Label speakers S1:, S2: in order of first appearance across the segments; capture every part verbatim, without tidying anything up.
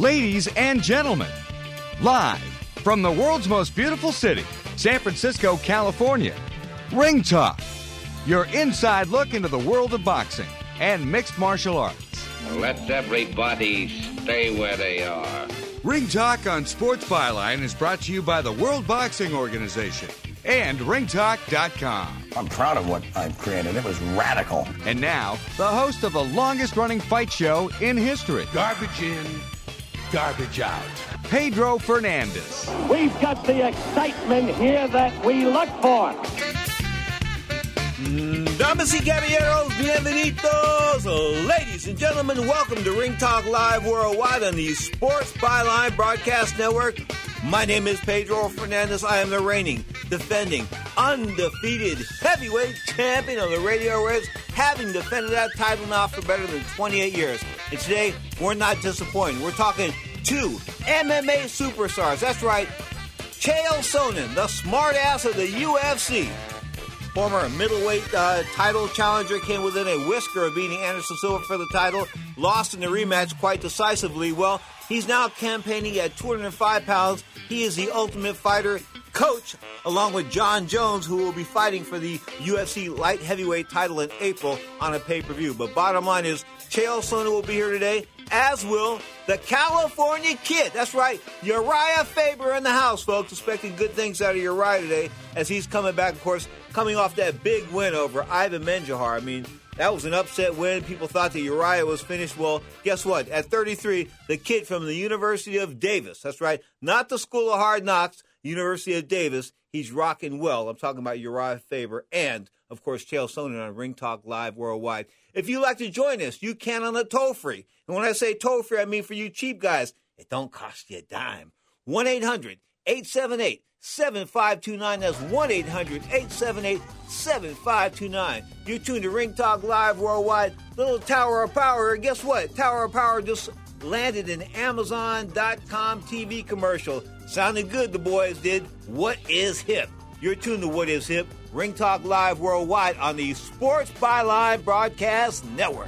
S1: Ladies and gentlemen, live from the world's most beautiful city, San Francisco, California, Ring Talk, your inside look into the world of boxing and mixed martial arts.
S2: Let everybody stay where they are.
S1: Ring Talk on Sports Byline is brought to you by the World Boxing Organization and ring talk dot com.
S3: I'm proud of what I've created. It was radical.
S1: And now, the host of the longest-running fight show in history.
S4: Garbage in, garbage out.
S1: Pedro Fernandez.
S5: We've got the excitement here that we look for.
S6: Damas y caballeros, bienvenidos. Ladies and gentlemen, welcome to Ring Talk Live Worldwide on the Sports Byline Broadcast Network. My name is Pedro Fernandez. I am the reigning, defending, undefeated heavyweight champion of the radio waves, having defended that title now for better than twenty-eight years. And today, we're not disappointed. We're talking two M M A superstars. That's right, Chael Sonnen, the smartass of the U F C. Former middleweight uh, title challenger, came within a whisker of beating Anderson Silva for the title, lost in the rematch quite decisively. Well, he's now campaigning at two hundred five pounds. He is the Ultimate Fighter coach, along with John Jones, who will be fighting for the U F C light heavyweight title in April on a pay-per-view. But bottom line is, Chael Sonnen will be here today, as will the California Kid. That's right, Uriah Faber in the house, folks. Expecting good things out of Uriah today, as he's coming back, of course, coming off that big win over Ivan Menjivar. I mean, that was an upset win. People thought that Uriah was finished. Well, guess what? At thirty-three, the kid from the University of Davis. That's right, not the School of Hard Knocks, University of Davis. He's rocking well. I'm talking about Uriah Faber and, of course, Chael Sonnen on Ring Talk Live Worldwide. If you'd like to join us, you can on the toll-free. And when I say toll-free, I mean for you cheap guys, it don't cost you a dime. one eight hundred eight seven eight seven five two nine. That's one eight hundred eight seven eight seven five two nine. You're tuned to Ring Talk Live Worldwide. Little Tower of Power. Guess what? Tower of Power just landed an Amazon dot com T V commercial. Sounded good, the boys did. What is hip? You're tuned to What is Hip? Ring Talk Live Worldwide on the Sports Byline Broadcast Network.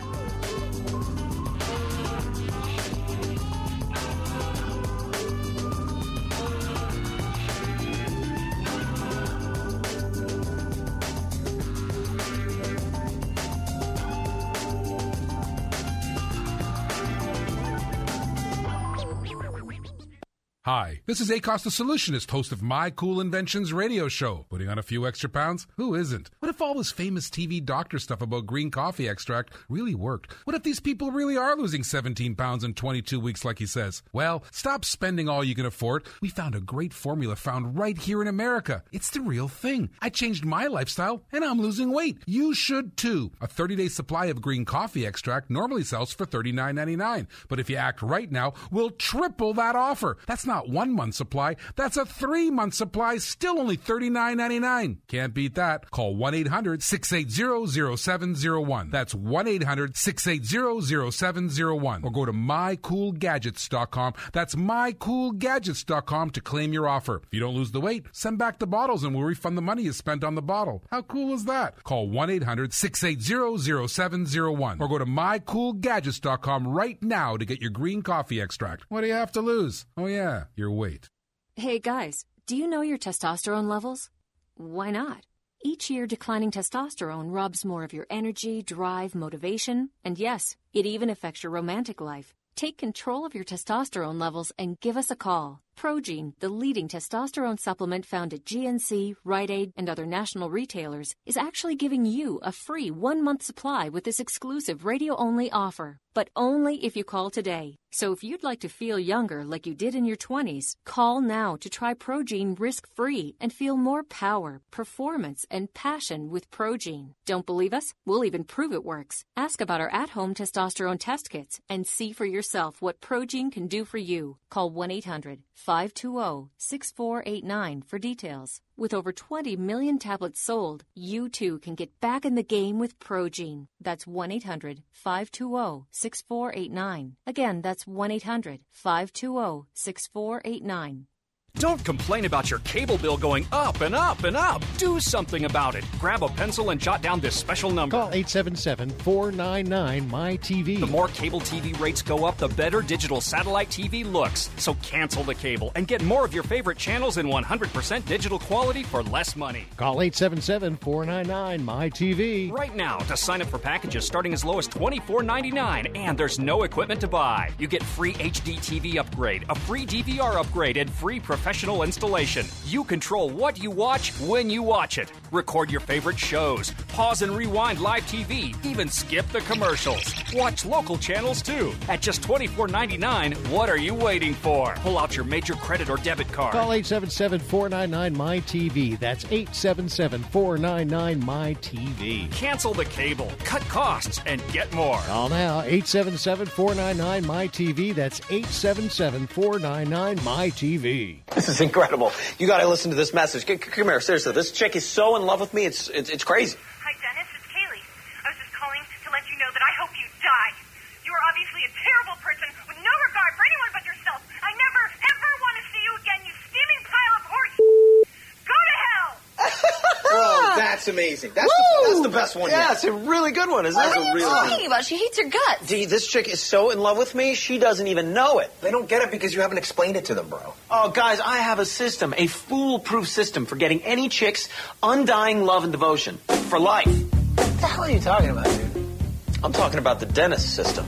S7: Hi, this is Akos the Solutionist, host of My Cool Inventions radio show. Putting on a few extra pounds? Who isn't? What if all this famous T V doctor stuff about green coffee extract really worked? What if these people really are losing seventeen pounds in twenty-two weeks like he says? Well, stop spending all you can afford. We found a great formula found right here in America. It's the real thing. I changed my lifestyle and I'm losing weight. You should too. A thirty-day supply of green coffee extract normally sells for thirty-nine ninety-nine. But if you act right now, we'll triple that offer. That's not Not one month supply, that's a three month supply, still only thirty-nine ninety-nine. Can't beat that. Call one eight hundred six eight zero zero seven zero one. That's one eight hundred six eight zero zero seven zero one. Or go to my cool gadgets dot com. That's my cool gadgets dot com to claim your offer. If you don't lose the weight, send back the bottles and we'll refund the money you spent on the bottle. How cool is that? Call one eight hundred six eight zero zero seven zero one. Or go to my cool gadgets dot com right now to get your green coffee extract. What do you have to lose? Oh yeah, your weight.
S8: Hey guys, do you know your testosterone levels? Why not? Each year, declining testosterone robs more of your energy, drive, motivation, and yes, it even affects your romantic life. Take control of your testosterone levels and give us a call. Progene, the leading testosterone supplement found at G N C, Rite Aid, and other national retailers, is actually giving you a free one-month supply with this exclusive radio-only offer. But only if you call today. So if you'd like to feel younger like you did in your twenties, call now to try Progene risk-free and feel more power, performance, and passion with Progene. Don't believe us? We'll even prove it works. Ask about our at-home testosterone test kits and see for yourself what Progene can do for you. Call one eight hundred five two zero six four eight nine for details. With over twenty million tablets sold, you too can get back in the game with Progene. That's one eight hundred five two zero six four eight nine. Again, that's one eight hundred five two zero six four eight nine.
S9: Don't complain about your cable bill going up and up and up. Do something about it. Grab a pencil and jot down this special number.
S10: Call eight seven seven, four nine nine, M Y T V.
S9: The more cable T V rates go up, the better digital satellite T V looks. So cancel the cable and get more of your favorite channels in one hundred percent digital quality for less money.
S10: Call eight seven seven, four nine nine, M Y T V.
S9: Right now to sign up for packages starting as low as twenty-four ninety-nine, and there's no equipment to buy. You get free H D T V upgrade, a free D V R upgrade, and free professional installation. You control what you watch when you watch it. Record your favorite shows, pause and rewind live T V, even skip the commercials. Watch local channels too. At just twenty-four ninety-nine, what are you waiting for? Pull out your major credit or debit card.
S10: Call eight seven seven, four nine nine, M Y T V. That's eight seven seven, four nine nine, M Y T V.
S9: Cancel the cable, cut costs, and get more.
S10: Call now, eight seven seven, four nine nine, M Y T V. That's eight seven seven, four nine nine, M Y T V.
S11: This is incredible. You got to listen to this message. C- come here, seriously. This chick is so in love with me. It's it's, it's crazy.
S12: Hi, Dennis. It's Kaylee. I was just calling to let you know that I hope you die. You are obviously a terrible person with no regard for anyone but yourself. I never, ever want to see you again, you steaming pile of horse. Go to hell.
S11: Oh, that's amazing. That's the, that's the best one
S13: Yeah,
S11: yet.
S13: it's a really good one, isn't
S11: That's
S13: it?
S11: a really
S14: What are you talking about? She hates your guts.
S11: D, this chick is so in love with me, she doesn't even know it. They don't get it because you haven't explained it to them, bro.
S13: Oh, guys, I have a system, a foolproof system for getting any chick's undying love and devotion for life.
S11: What the hell are you talking about, dude? I'm talking about the Dennis system.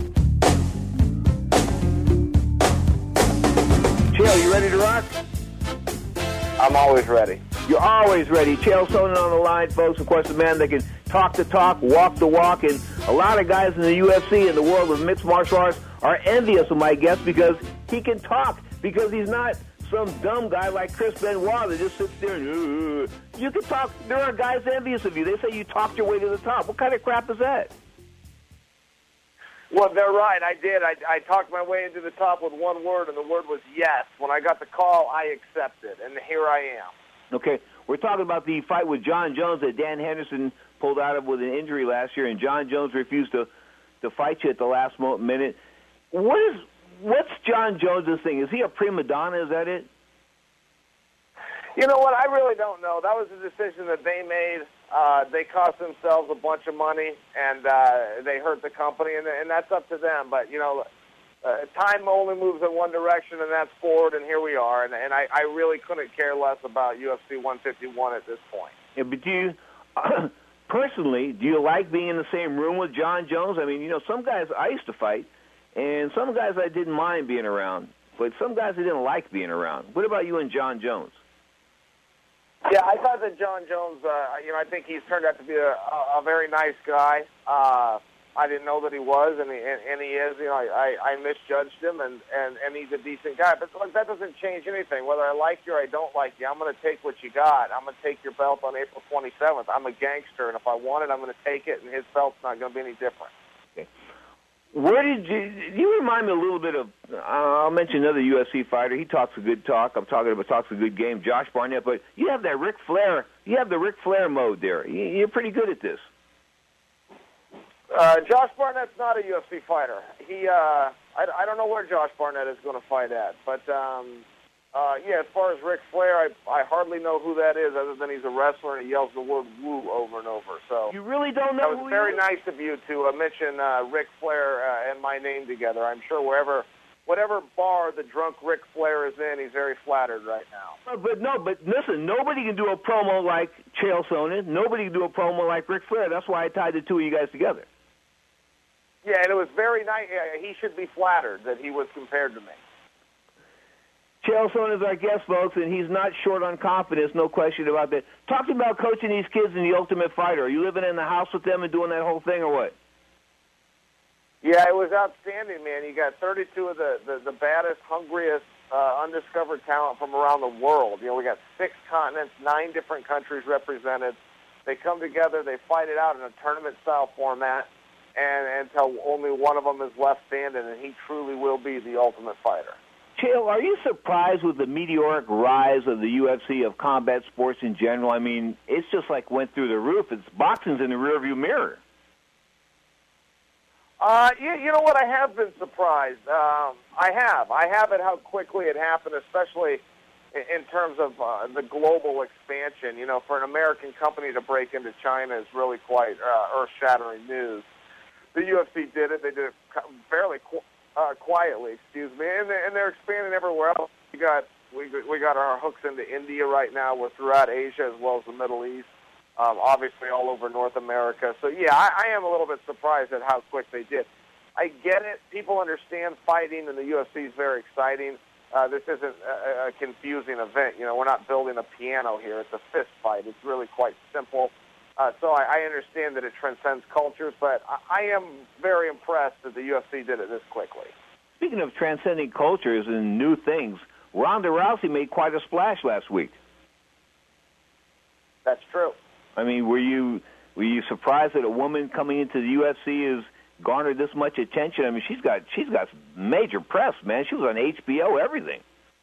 S15: Chael, you ready to rock?
S16: I'm always ready.
S15: You're always ready. Chael Sonnen on the line, folks. Of course, the man that can talk the talk, walk the walk, and a lot of guys in the U F C and the world of mixed martial arts are envious of my guest because he can talk, because he's not some dumb guy like Chris Benoit that just sits there and, uh, you can talk. There are guys envious of you. They say you talked your way to the top. What kind of crap is that?
S16: Well, they're right. I did. I, I talked my way into the top with one word, and the word was yes. When I got the call, I accepted, and here I am.
S15: Okay, we're talking about the fight with John Jones that Dan Henderson pulled out of with an injury last year, and John Jones refused to, to fight you at the last mo- minute. What is what's John Jones' thing? Is he a prima donna? Is that it?
S16: You know what? I really don't know. That was a decision that they made. Uh, they cost themselves a bunch of money, and uh, they hurt the company, and, and that's up to them. But, you know, uh, time only moves in one direction, and that's forward, and here we are. And, and I, I really couldn't care less about U F C one fifty-one at this point.
S15: Yeah, but do you, uh, personally, do you like being in the same room with John Jones? I mean, you know, some guys I used to fight, and some guys I didn't mind being around, but some guys I didn't like being around. What about you and John Jones?
S16: Yeah, I thought that John Jones, uh, you know, I think he's turned out to be a, a, a very nice guy. Uh, I didn't know that he was, and he, and, and he is. You know, I, I, I misjudged him, and, and, and he's a decent guy. But look, that doesn't change anything. Whether I like you or I don't like you, I'm going to take what you got. I'm going to take your belt on April twenty-seventh. I'm a gangster, and if I want it, I'm going to take it, and his belt's not going to be any different.
S15: Okay. Where did you, you remind me a little bit of, uh, I'll mention another U F C fighter. He talks a good talk. I'm talking about talks a good game, Josh Barnett. But you have that Ric Flair, you have the Ric Flair mode there. You're pretty good at this.
S16: Uh, Josh Barnett's not a U F C fighter. He, uh, I, I don't know where Josh Barnett is going to fight at. But, um, uh, yeah, as far as Ric Flair, I, I hardly know who that is other than he's a wrestler and he yells the word woo over and over. So
S15: you really don't know
S16: That was
S15: who
S16: very
S15: he is?
S16: nice of you to uh, mention uh, Ric Flair uh, and my name together. I'm sure wherever, whatever bar the drunk Ric Flair is in, he's very flattered right now.
S15: But, but no, but listen, nobody can do a promo like Chael Sonnen. Nobody can do a promo like Ric Flair. That's why I tied the two of you guys together.
S16: Yeah, and it was very nice. Yeah, he should be flattered that he was compared to me.
S15: Chael Sonnen is our guest, folks, and he's not short on confidence, no question about that. Talk to me about coaching these kids in the Ultimate Fighter. Are you living in the house with them and doing that whole thing, or what?
S16: Yeah, it was outstanding, man. You got thirty-two of the, the, the baddest, hungriest, uh, undiscovered talent from around the world. You know, we got six continents, nine different countries represented. They come together, they fight it out in a tournament-style format, and until only one of them is left standing, and he truly will be the Ultimate Fighter.
S15: Chael, are you surprised with the meteoric rise of the U F C, of combat sports in general? I mean, it's just like went through the roof. It's boxing's in the rearview mirror.
S16: Uh, you, you know what? I have been surprised. Um, I have. I have at how quickly it happened, especially in terms of uh, the global expansion. You know, for an American company to break into China is really quite uh, earth-shattering news. The U F C did it. They did it fairly qu- uh, quietly, excuse me, and, they, and they're expanding everywhere else. We got we we got our hooks into India right now. We're throughout Asia as well as the Middle East. Um, obviously, all over North America. So yeah, I, I am a little bit surprised at how quick they did. I get it. People understand fighting, and the U F C is very exciting. Uh, this isn't a, a confusing event. You know, we're not building a piano here. It's a fist fight. It's really quite simple. Uh, so I, I understand that it transcends cultures, but I, I am very impressed that the U F C did it this quickly.
S15: Speaking of transcending cultures and new things, Ronda Rousey made quite a splash last week.
S16: That's true.
S15: I mean, were you were you surprised that a woman coming into the U F C is garnered this much attention? I mean, she's got she's got major press, man. She was on H B O, everything.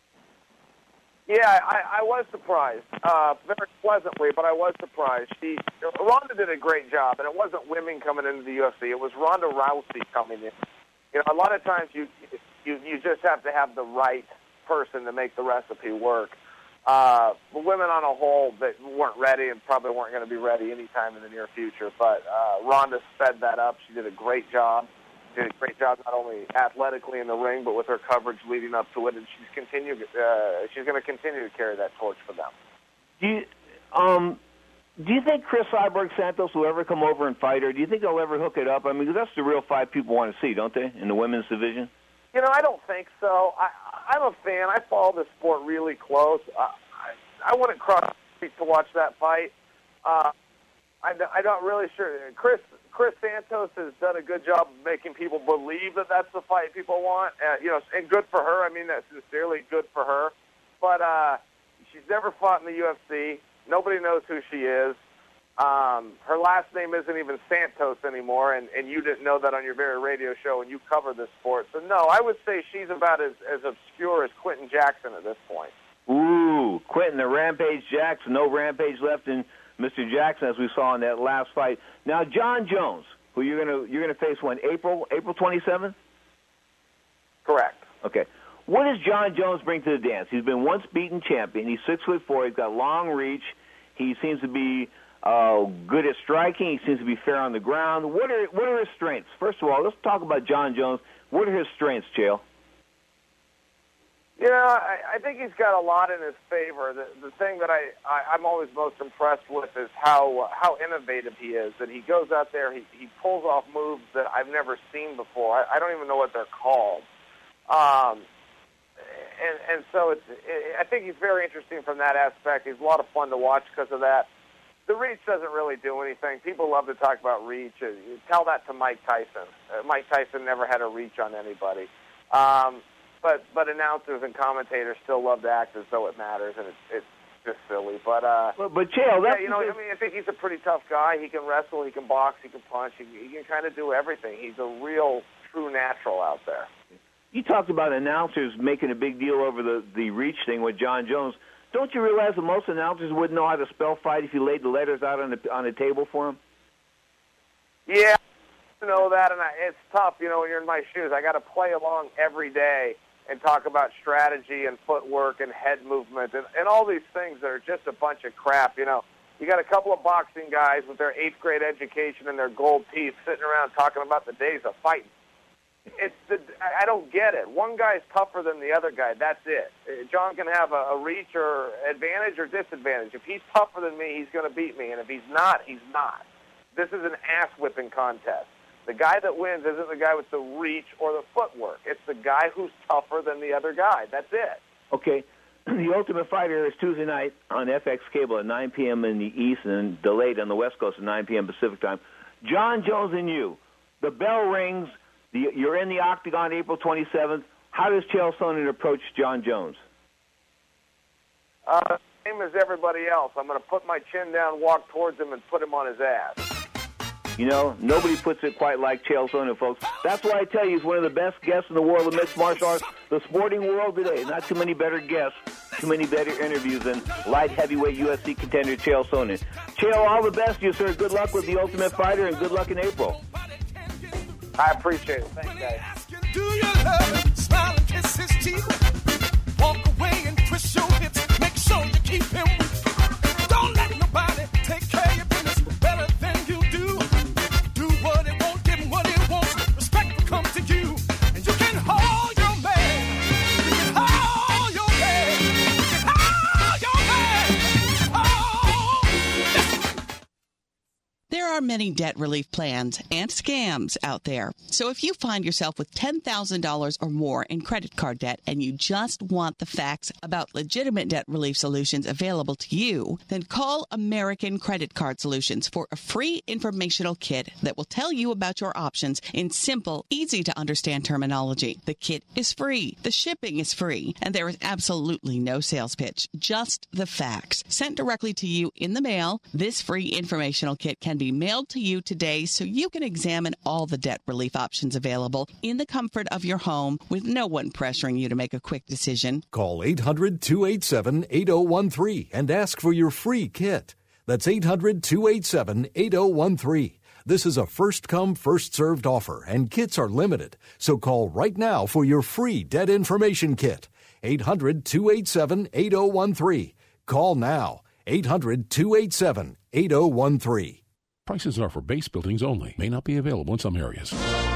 S16: Yeah, I, I was surprised, uh, very pleasantly, but I was surprised. She Ronda did a great job, and it wasn't women coming into the U F C. It was Ronda Rousey coming in. You know, a lot of times you you you just have to have the right person to make the recipe work. Uh, the women on a whole that weren't ready and probably weren't going to be ready anytime in the near future. But uh, Ronda sped that up. She did a great job. She did a great job not only athletically in the ring, but with her coverage leading up to it. And she's continue. Uh, she's going to continue to carry that torch for them.
S15: Do you, um, do you think Chris Cyborg Santos will ever come over and fight her? Do you think they'll ever hook it up? I mean, 'cause that's the real fight people want to see, don't they, in the women's division?
S16: You know, I don't think so. I, I'm a fan. I follow the sport really close. I, I, I wouldn't cross the street to watch that fight. Uh, I, I'm not really sure. Chris Chris Santos has done a good job of making people believe that that's the fight people want. Uh, you know, and good for her. I mean that sincerely, good for her. But uh, she's never fought in the U F C. Nobody knows who she is. Um, her last name isn't even Santos anymore, and, and you didn't know that on your very radio show, and you cover this sport. So, no, I would say she's about as, as obscure as Quentin Jackson at this point.
S15: Ooh, Quentin, the Rampage Jackson. No Rampage left in Mister Jackson, as we saw in that last fight. Now, John Jones, who you're gonna you're gonna face when April April twenty-seventh.
S16: Correct.
S15: Okay. What does John Jones bring to the dance? He's been once beaten champion. He's six foot four. He's got long reach. He seems to be uh, good at striking. He seems to be fair on the ground. What are what are his strengths? First of all, let's talk about John Jones. What are his strengths, Chael?
S16: You know, I, I think he's got a lot in his favor. The, the thing that I, I, I'm always most impressed with is how uh, how innovative he is. That he goes out there, he, he pulls off moves that I've never seen before. I, I don't even know what they're called. Um, and, and so it's, it, I think he's very interesting from that aspect. He's a lot of fun to watch because of that. The reach doesn't really do anything. People love to talk about reach. You tell that to Mike Tyson. Uh, Mike Tyson never had a reach on anybody. Um, but but announcers and commentators still love to act as though it matters, and it's it's just silly. But uh,
S15: but, but Chael,
S16: yeah, you know, I mean, I think he's a pretty tough guy. He can wrestle, he can box, he can punch, he, he can kind of do everything. He's a real true natural out there.
S15: You talked about announcers making a big deal over the, the reach thing with John Jones. Don't you realize that most announcers wouldn't know how to spell fight if you laid the letters out on the on the table for them?
S16: Yeah, I know that, and I, it's tough, you know, when you're in my shoes. I got to play along every day and talk about strategy and footwork and head movement and, and all these things that are just a bunch of crap, you know. You got a couple of boxing guys with their eighth grade education and their gold teeth sitting around talking about the days of fighting. It's the, I don't get it. One guy's tougher than the other guy. That's it. John can have a, a reach or advantage or disadvantage. If he's tougher than me, he's going to beat me. And if he's not, he's not. This is an ass-whipping contest. The guy that wins isn't the guy with the reach or the footwork. It's the guy who's tougher than the other guy. That's it.
S15: Okay. The Ultimate Fighter is Tuesday night on F X Cable at nine p.m. in the East and delayed on the West Coast at nine p.m. Pacific time. John Jones and you. The bell rings. The, you're in the Octagon April twenty-seventh. How does Chael Sonnen approach John Jones?
S16: Uh, same as everybody else. I'm going to put my chin down, walk towards him, and put him on his ass.
S15: You know, nobody puts it quite like Chael Sonnen, folks. That's why I tell you he's one of the best guests in the world of mixed martial arts, the sporting world today. Not too many better guests, too many better interviews than light heavyweight U F C contender Chael Sonnen. Chael, all the best to you, sir. Good luck with the Ultimate Fighter, and good luck in April.
S16: I appreciate it. Thanks, guys.
S14: Do you love it? Smile and kiss his teeth. Walk away and twist your hips. are many debt relief plans and scams out there. So if you find yourself with ten thousand dollars or more in credit card debt and you just want the facts about legitimate debt relief solutions available to you, then call American Credit Card Solutions for a free informational kit that will tell you about your options in simple, easy-to-understand terminology. The kit is free, the shipping is free, and there is absolutely no sales pitch, just the facts. Sent directly to you in the mail, this free informational kit can be mailed to you today so you can examine all the debt relief options available in the comfort of your home with no one pressuring you to make a quick decision.
S17: Call eight hundred, two eight seven, eight oh one three and ask for your free kit. That's eight hundred, two eight seven, eight oh one three. This is a first-come, first-served offer, and kits are limited. So call right now for your free debt information kit. eight hundred, two eight seven, eight oh one three. Call now. eight hundred, two eight seven, eight oh one three.
S18: Prices are for base buildings only. May not be available in some areas.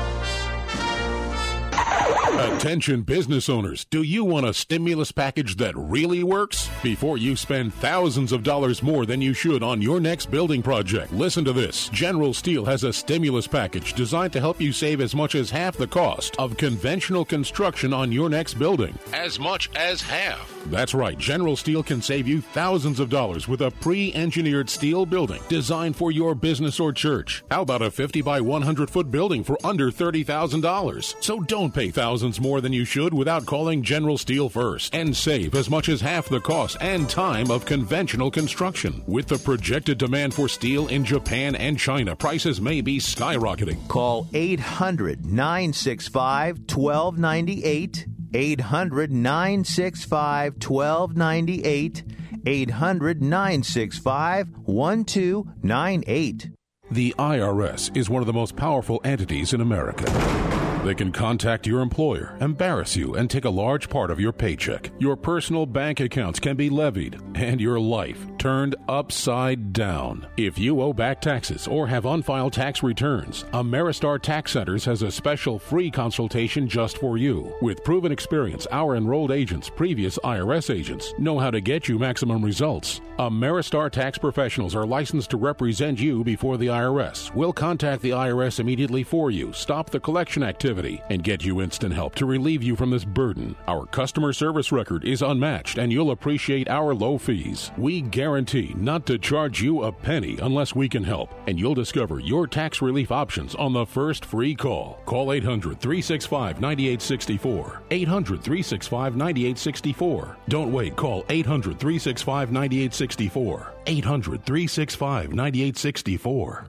S18: Attention business owners, do you want a stimulus package that really works? Before you spend thousands of dollars more than you should on your next building project, listen to this. General Steel has a stimulus package designed to help you save as much as half the cost of conventional construction on your next building. As much as half. That's right, General Steel can save you thousands of dollars with a pre-engineered steel building designed for your business or church. How about a fifty by one hundred foot building for under thirty thousand dollars? So don't pay thousands more than you should without calling General Steel first and save as much as half the cost and time of conventional construction. With the projected demand for steel in Japan and China, prices may be skyrocketing.
S19: Call eight hundred, nine six five, one two nine eight, eight hundred, nine six five, one two nine eight, eight hundred, nine six five, one two nine eight.
S18: The I R S is one of the most powerful entities in America. They can contact your employer, embarrass you, and take a large part of your paycheck. Your personal bank accounts can be levied, and your life turned upside down. If you owe back taxes or have unfiled tax returns, Ameristar Tax Centers has a special free consultation just for you. With proven experience, our enrolled agents, previous I R S agents, know how to get you maximum results. Ameristar Tax Professionals are licensed to represent you before the I R S. We'll contact the I R S immediately for you, stop the collection activity, and get you instant help to relieve you from this burden. Our customer service record is unmatched, and you'll appreciate our low fees. We guarantee not to charge you a penny unless we can help, and you'll discover your tax relief options on the first free call. Call eight hundred, three six five, nine eight six four. eight hundred, three six five, nine eight six four. Don't wait. Call eight hundred, three six five, nine eight six four. eight hundred, three six five, nine eight six four.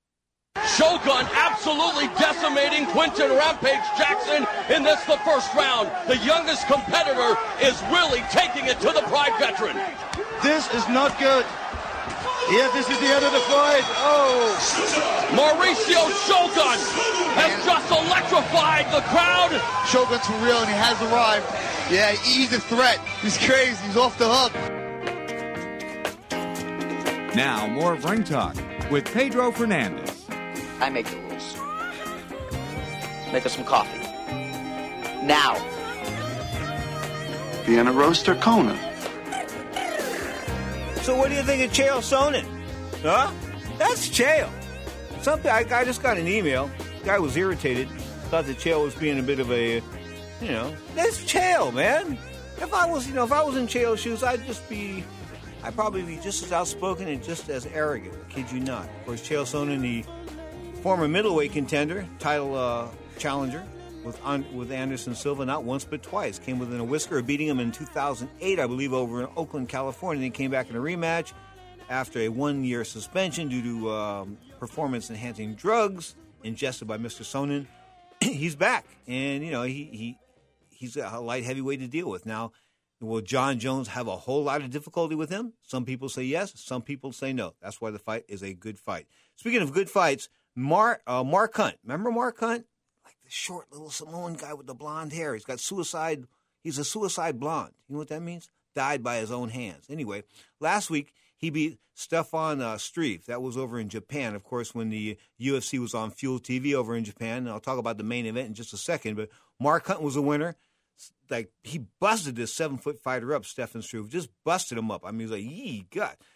S20: Shogun absolutely decimating Quinton Rampage Jackson in this, the first round. The youngest competitor is really taking it to the Pride veteran.
S21: This is not good. Yeah, this is the end of the fight. Oh.
S20: Mauricio Shogun has just electrified the crowd.
S21: Shogun's for real, and he has arrived. Yeah, he's a threat. He's crazy. He's off the hook.
S1: Now, more of Ring Talk with Pedro Fernandez.
S22: I make the rules. Make us some coffee. Now.
S21: Vienna Roaster Kona.
S6: So what do you think of Chael Sonnen? Huh? That's Chael. Something I, I just got an email. The guy was irritated. Thought that Chael was being a bit of a, you know, that's Chael, man. If I was, you know, if I was in Chael's shoes, I'd just be, I'd probably be just as outspoken and just as arrogant. I kid you not. Of course, Chael Sonnen, the former middleweight contender, title uh, challenger with with Anderson Silva, not once but twice. Came within a whisker of beating him in two thousand eight, I believe, over in Oakland, California. Then came back in a rematch after a one-year suspension due to um, performance-enhancing drugs ingested by Mister Sonnen. He's back, and you know he he he's a light heavyweight to deal with now. Will John Jones have a whole lot of difficulty with him? Some people say yes. Some people say no. That's why the fight is a good fight. Speaking of good fights, Mark, uh, Mark Hunt. Remember Mark Hunt? Like the short little Samoan guy with the blonde hair. He's got suicide. He's a suicide blonde. You know what that means? Died by his own hands. Anyway, last week he beat Stefan uh, Struve. That was over in Japan, of course, when the U F C was on Fuel T V over in Japan. And I'll talk about the main event in just a second. But Mark Hunt was a winner. Like, he busted this seven-foot fighter up, Stefan Struve. Just busted him up. I mean, he was like, yee, God.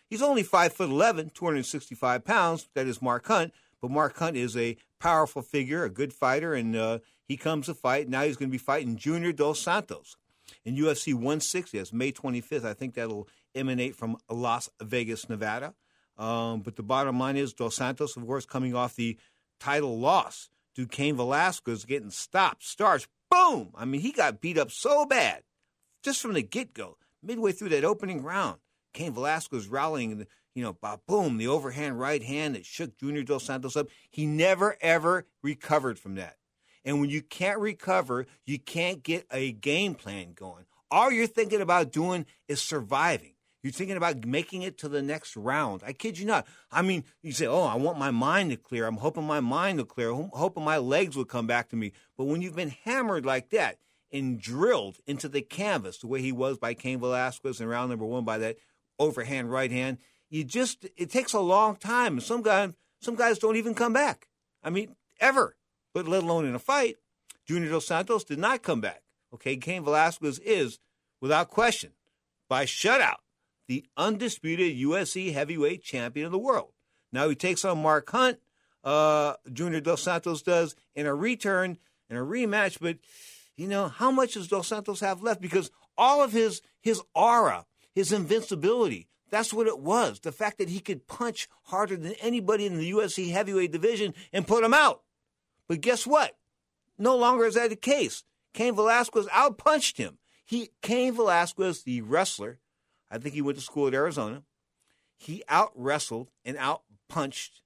S6: He's only five foot eleven, two hundred sixty-five pounds. That is Mark Hunt. But Mark Hunt is a powerful figure, a good fighter, and uh, he comes to fight. Now he's going to be fighting Junior Dos Santos in U F C one sixty. That's May twenty-fifth. I think that'll emanate from Las Vegas, Nevada. Um, but the bottom line is Dos Santos, of course, coming off the title loss to Cain Velasquez, getting stopped, starts, boom! I mean, he got beat up so bad just from the get-go, midway through that opening round. Cain Velasquez rallying, you know, boom, the overhand right hand that shook Junior Dos Santos up. He never, ever recovered from that. And when you can't recover, you can't get a game plan going. All you're thinking about doing is surviving. You're thinking about making it to the next round. I kid you not. I mean, you say, oh, I want my mind to clear. I'm hoping my mind will clear. I'm hoping my legs will come back to me. But when you've been hammered like that and drilled into the canvas the way he was by Cain Velasquez in round number one by that overhand right hand, you just, it takes a long time. And some guys, some guys don't even come back. I mean, ever. But let alone in a fight. Junior Dos Santos did not come back. Okay, Cain Velasquez is, without question, by shutout, the undisputed U F C heavyweight champion of the world. Now he takes on Mark Hunt, uh, Junior Dos Santos does, in a return, in a rematch. But, you know, how much does Dos Santos have left? Because all of his his aura, his invincibility, that's what it was. The fact that he could punch harder than anybody in the U F C heavyweight division and put him out. But guess what? No longer is that the case. Cain Velasquez outpunched him. He, Cain Velasquez, the wrestler, I think he went to school at Arizona. He out-wrestled and out-punched.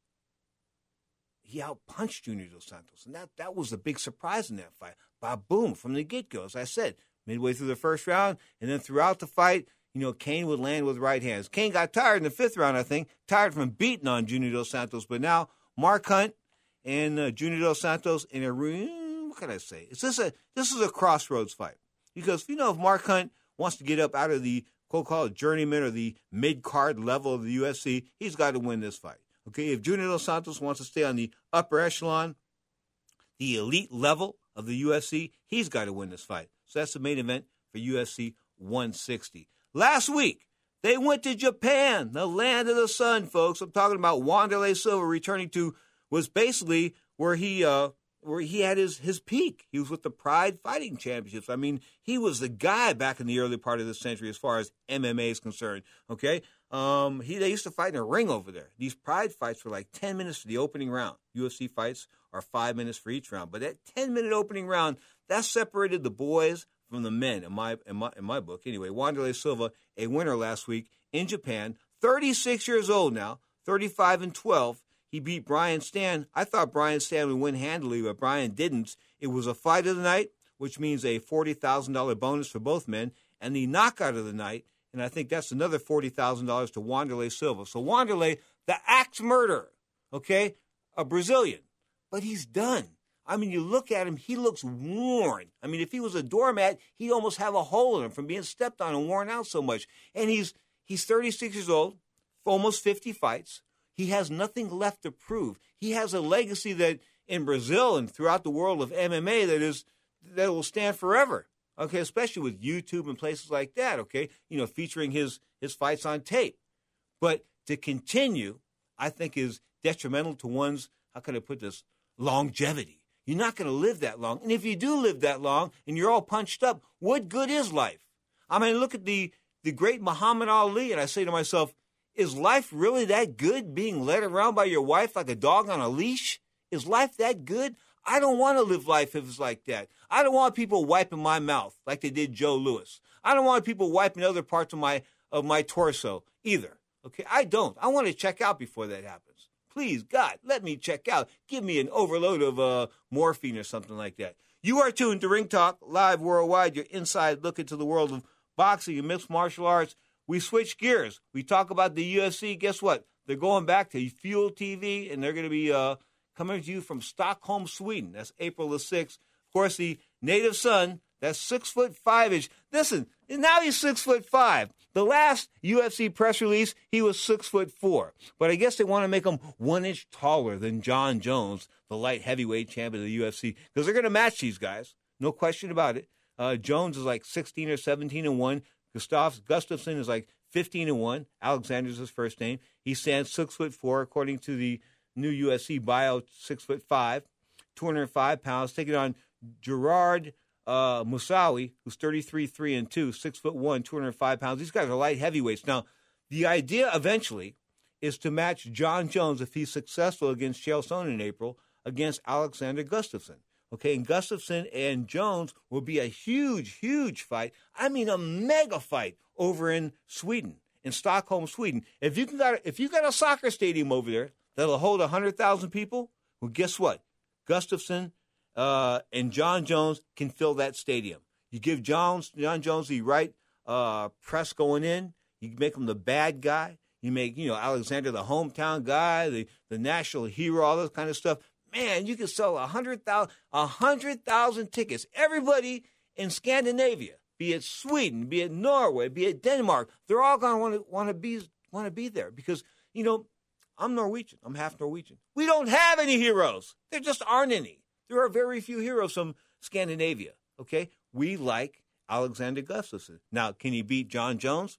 S6: He out-punched Junior Dos Santos. And that, that was the big surprise in that fight. By boom, from the get-go, as I said, midway through the first round, and then throughout the fight, you know, Cain would land with right hands. Cain got tired in the fifth round, I think, tired from beating on Junior Dos Santos. But now, Mark Hunt and uh, Junior Dos Santos in a room, what can I say? Is this a, this is a crossroads fight. Because, you know, if Mark Hunt wants to get up out of the so-called journeyman or the mid-card level of the U F C, he's got to win this fight. Okay, if Junior Dos Santos wants to stay on the upper echelon, the elite level of the U F C, he's got to win this fight. So that's the main event for U F C one sixty. Last week, they went to Japan, the land of the sun, folks. I'm talking about Wanderlei Silva returning to was basically where he uh, where he had his, his peak. He was with the Pride Fighting Championships. I mean, he was the guy back in the early part of the century as far as M M A is concerned, okay? Um, he They used to fight in a ring over there. These Pride fights were like ten minutes for the opening round. U F C fights are five minutes for each round. But that ten-minute opening round, that separated the boys from the men in my, in my, in my book. Anyway, Wanderlei Silva, a winner last week in Japan, thirty-six years old now, thirty-five and twelve. He beat Brian Stann. I thought Brian Stann would win handily, but Brian didn't. It was a fight of the night, which means a forty thousand dollars bonus for both men, and the knockout of the night, and I think that's another forty thousand dollars to Wanderlei Silva. So Wanderlei, the axe murderer, okay, a Brazilian, but he's done. I mean, you look at him, he looks worn. I mean, if he was a doormat, he'd almost have a hole in him from being stepped on and worn out so much. And he's he's thirty-six years old, almost fifty fights. He has nothing left to prove. He has a legacy that in Brazil and throughout the world of M M A that is that will stand forever. Okay, especially with YouTube and places like that. Okay, you know, featuring his his fights on tape. But to continue, I think is detrimental to one's, how can I put this, longevity. You're not going to live that long. And if you do live that long and you're all punched up, what good is life? I mean, look at the the great Muhammad Ali, and I say to myself, is life really that good, being led around by your wife like a dog on a leash? Is life that good? I don't want to live life if it's like that. I don't want people wiping my mouth like they did Joe Louis. I don't want people wiping other parts of my of my torso either. Okay, I don't. I want to check out before that happens. Please, God, let me check out. Give me an overload of uh, morphine or something like that. You are tuned to Ring Talk, live worldwide, your inside look into the world of boxing and mixed martial arts. We switch gears. We talk about the U F C. Guess what? They're going back to Fuel T V, and they're going to be uh, coming to you from Stockholm, Sweden. That's April the sixth. Of course, the native son, that's six foot five-ish. Listen, now he's six foot five. The last U F C press release, he was six foot four. But I guess they want to make him one inch taller than John Jones, the light heavyweight champion of the U F C, because they're going to match these guys. No question about it. Uh, Jones is like sixteen or seventeen and one. Gustav Gustafsson is like fifteen and one. Alexander's his first name. He stands six foot four, according to the new U F C bio, six foot five, two hundred five pounds. Taking on Gerard uh, Musawi, who's thirty-three, three and two, six foot one, two hundred five pounds. These guys are light heavyweights. Now, the idea eventually is to match John Jones, if he's successful against Chael Sonnen in April, against Alexander Gustafsson. Okay, and Gustafsson and Jones will be a huge, huge fight. I mean, a mega fight over in Sweden, in Stockholm, Sweden. If you can got, if you got a soccer stadium over there that'll hold one hundred thousand people, well, guess what? Gustafsson uh, and John Jones can fill that stadium. You give Jones, John Jones the right uh, press going in. You make him the bad guy. You make, you know, Alexander the hometown guy, the, the national hero, all this kind of stuff. Man, you can sell one hundred thousand one hundred thousand tickets. Everybody in Scandinavia, be it Sweden, be it Norway, be it Denmark, they're all going to want to want to be want to be there because, you know, I'm Norwegian. I'm half Norwegian. We don't have any heroes. There just aren't any. There are very few heroes from Scandinavia, okay? We like Alexander Gustafsson. Now, can he beat John Jones?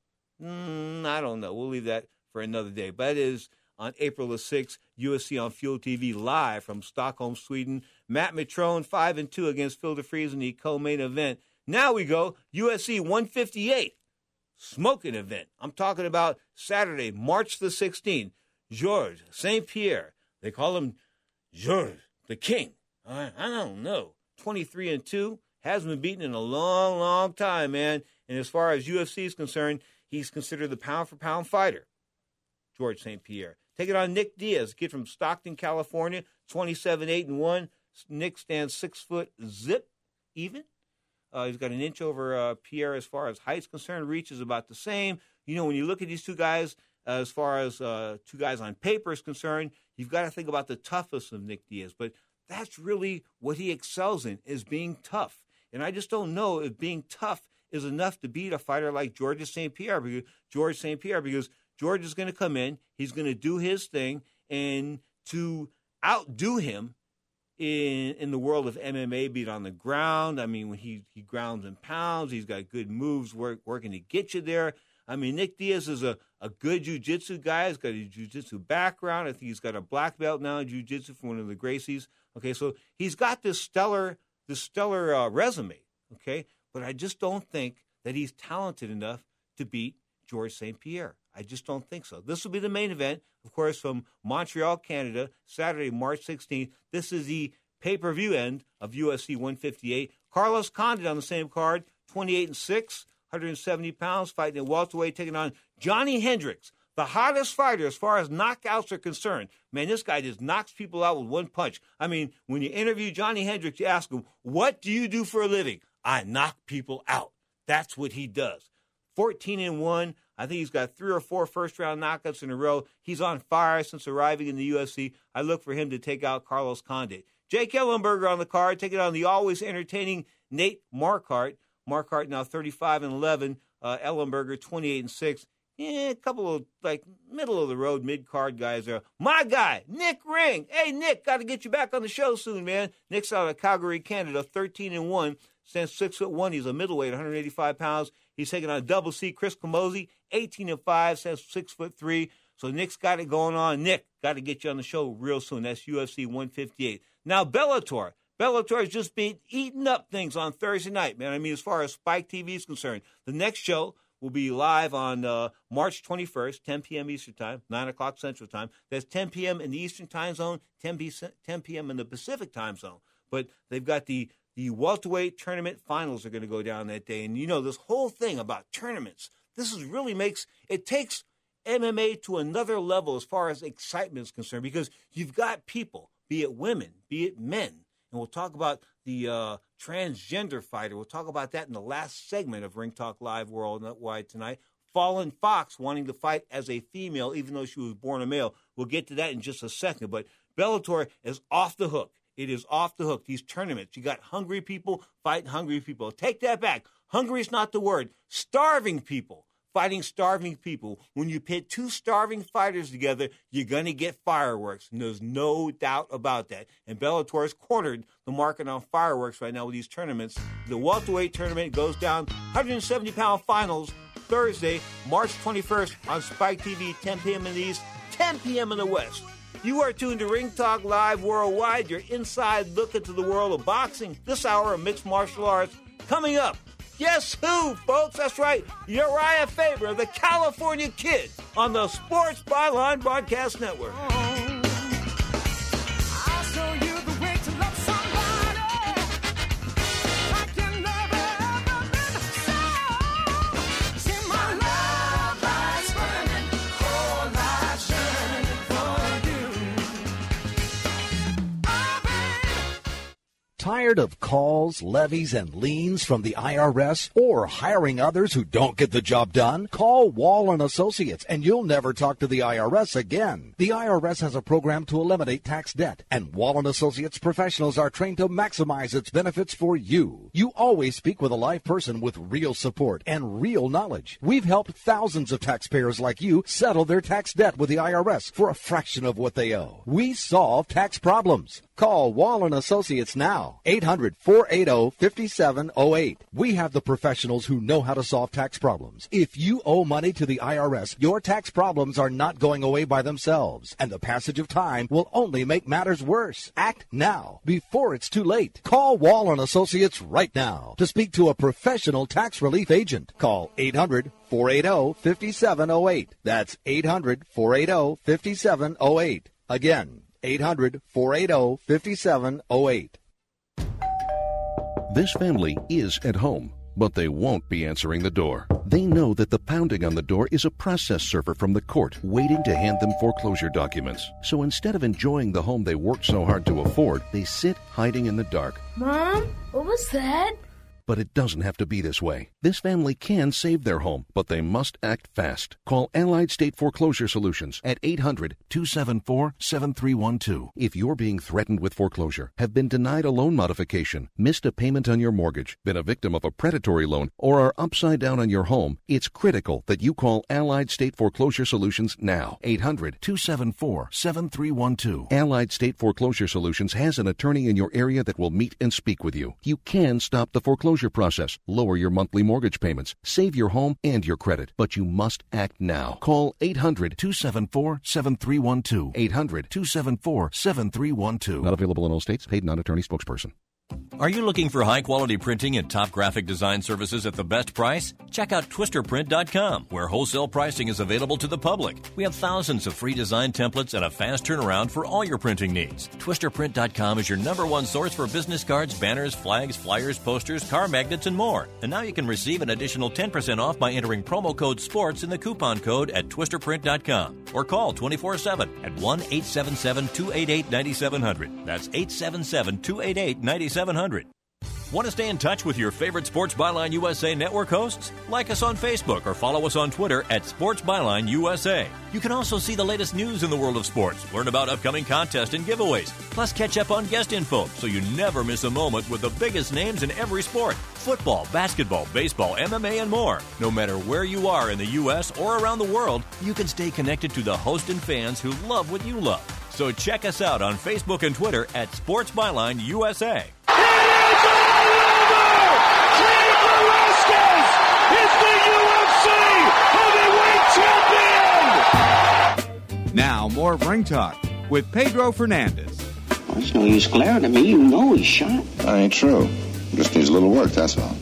S6: Mm, I don't know. We'll leave that for another day. But it is on April the sixth, U F C on Fuel T V live from Stockholm, Sweden. Matt Mitrone, five and two against Phil DeFries in the co-main event. Now we go U F C one fifty-eight, smoking event. I'm talking about Saturday, March the sixteenth. Georges Saint Pierre. They call him Georges, the king. I, I don't know. twenty-three and two. Hasn't been beaten in a long, long time, man. And as far as U F C is concerned, he's considered the pound-for-pound fighter, Georges Saint Pierre. Take it on Nick Diaz, a kid from Stockton, California, twenty-seven, eight and one. Nick stands six foot zip even. Uh, he's got an inch over uh, Pierre as far as height's concerned. Reach is about the same. You know, when you look at these two guys, uh, as far as uh, two guys on paper is concerned, you've got to think about the toughness of Nick Diaz. But that's really what he excels in, is being tough. And I just don't know if being tough is enough to beat a fighter like Georges Saint Pierre, because Georges Saint Pierre, because George is going to come in, he's going to do his thing, and to outdo him in in the world of M M A, be it on the ground. I mean, when he, he grounds and pounds, he's got good moves work, working to get you there. I mean, Nick Diaz is a, a good jiu-jitsu guy. He's got a jiu-jitsu background. I think he's got a black belt now in jiu-jitsu from one of the Gracies. Okay, so he's got this stellar, this stellar uh, resume, okay? But I just don't think that he's talented enough to beat Georges Saint Pierre. I just don't think so. This will be the main event, of course, from Montreal, Canada, Saturday, March sixteenth. This is the pay-per-view end of U F C one fifty-eight. Carlos Condit on the same card, twenty-eight and six, one hundred seventy pounds, fighting at welterweight, taking on Johnny Hendricks, the hottest fighter as far as knockouts are concerned. Man, this guy just knocks people out with one punch. I mean, when you interview Johnny Hendricks, you ask him, what do you do for a living? I knock people out. That's what he does. fourteen and one. I think he's got three or four first-round knockouts in a row. He's on fire since arriving in the U F C. I look for him to take out Carlos Condit. Jake Ellenberger on the card, taking on the always entertaining Nate Marquardt. Marquardt now thirty-five and eleven. Uh, Ellenberger twenty-eight and six. Yeah, a couple of, like, middle-of-the-road, mid-card guys there. My guy, Nick Ring. Hey, Nick, got to get you back on the show soon, man. Nick's out of Calgary, Canada, thirteen and one. Stands six foot one. He's a middleweight, one hundred eighty-five pounds. He's taking on Double C, Chris Camozzi, eighteen and five, stands six foot three. So Nick's got it going on. Nick, got to get you on the show real soon. That's U F C one fifty-eight. Now, Bellator. Bellator has just been eating up things on Thursday night, man. I mean, as far as Spike T V is concerned, the next show will be live on uh, March twenty-first, ten p.m. Eastern Time, nine o'clock Central Time. That's ten p.m. in the Eastern Time Zone, ten p.m. in the Pacific Time Zone. But they've got the The welterweight tournament finals are going to go down that day. And, you know, this whole thing about tournaments, this is really makes, it takes M M A to another level as far as excitement is concerned, because you've got people, be it women, be it men, and we'll talk about the uh, transgender fighter. We'll talk about that in the last segment of Ring Talk Live Worldwide tonight. Fallon Fox wanting to fight as a female, even though she was born a male. We'll get to that in just a second. But Bellator is off the hook. It is off the hook. These tournaments, you got hungry people fighting hungry people. Take that back. Hungry is not the word. Starving people fighting starving people. When you pit two starving fighters together, you're going to get fireworks, and there's no doubt about that. And Bellator has cornered the market on fireworks right now with these tournaments. The welterweight tournament goes down, one hundred seventy pound finals Thursday, March twenty-first on Spike T V, ten p.m. in the East, ten p.m. in the West. You are tuned to Ring Talk Live Worldwide, your inside look into the world of boxing. This hour of mixed martial arts coming up. Guess who, folks? That's right, Uriah Faber, the California Kid, on the Sports Byline Broadcast Network.
S2: Tired of calls, levies, and liens from the I R S or hiring others who don't get the job done? Call Wall and Associates and you'll never talk to the I R S again. The I R S has a program to eliminate tax debt, and Wall and Associates professionals are trained to maximize its benefits for you. You always speak with a live person with real support and real knowledge. We've helped thousands of taxpayers like you settle their tax debt with the I R S for a fraction of what they owe. We solve tax problems. Call Wall and Associates now, eight hundred, four eight zero, five seven zero eight. We have the professionals who know how to solve tax problems. If you owe money to the I R S, your tax problems are not going away by themselves, and the passage of time will only make matters worse. Act now, before it's too late. Call Wall and Associates right now to speak to a professional tax relief agent. Call eight hundred, four eight zero, five seven zero eight. That's eight hundred, four eight zero, five seven zero eight. Again, eight hundred, four eight zero, five seven zero eight.
S18: This family is at home, but they won't be answering the door. They know that the pounding on the door is a process server from the court waiting to hand them foreclosure documents. So instead of enjoying the home they worked so hard to afford, they sit hiding in the dark.
S3: Mom, what was that?
S18: But it doesn't have to be this way. This family can save their home, but they must act fast. Call Allied State Foreclosure Solutions at eight hundred, two seven four, seven three one two. If you're being threatened with foreclosure, have been denied a loan modification, missed a payment on your mortgage, been a victim of a predatory loan, or are upside down on your home, it's critical that you call Allied State Foreclosure Solutions now. eight hundred, two seven four, seven three one two. Allied State Foreclosure Solutions has an attorney in your area that will meet and speak with you. You can stop the foreclosure process, lower your monthly mortgage payments, save your home and your credit, but you must act now. Call eight hundred, two seven four, seven three one two. eight hundred, two seven four, seven three one two. Not available in all states. Paid non-attorney spokesperson.
S23: Are you looking for high-quality printing and top graphic design services at the best price? Check out twister print dot com, where wholesale pricing is available to the public. We have thousands of free design templates and a fast turnaround for all your printing needs. twister print dot com is your number one source for business cards, banners, flags, flyers, posters, car magnets, and more. And now you can receive an additional ten percent off by entering promo code SPORTS in the coupon code at twister print dot com. Or call twenty-four seven at one eight seven seven, two eight eight, nine seven zero zero. That's eight seven seven, two eight eight, nine seven zero zero. Want to stay in touch with your favorite Sports Byline U S A network hosts? Like us on Facebook or follow us on Twitter at Sports Byline U S A. You can also see the latest news in the world of sports, learn about upcoming contests and giveaways, plus catch up on guest info so you never miss a moment with the biggest names in every sport. Football, basketball, baseball, M M A, and more. No matter where you are in the U S or around the world, you can stay connected to the host and fans who love what you love. So check us out on Facebook and Twitter at Sports Byline U S A.
S1: Now, more of Ring Talk with Pedro Fernandez.
S24: Well, it's no use glaring at me. You know he's shot.
S25: That ain't true. Just needs a little work, that's all.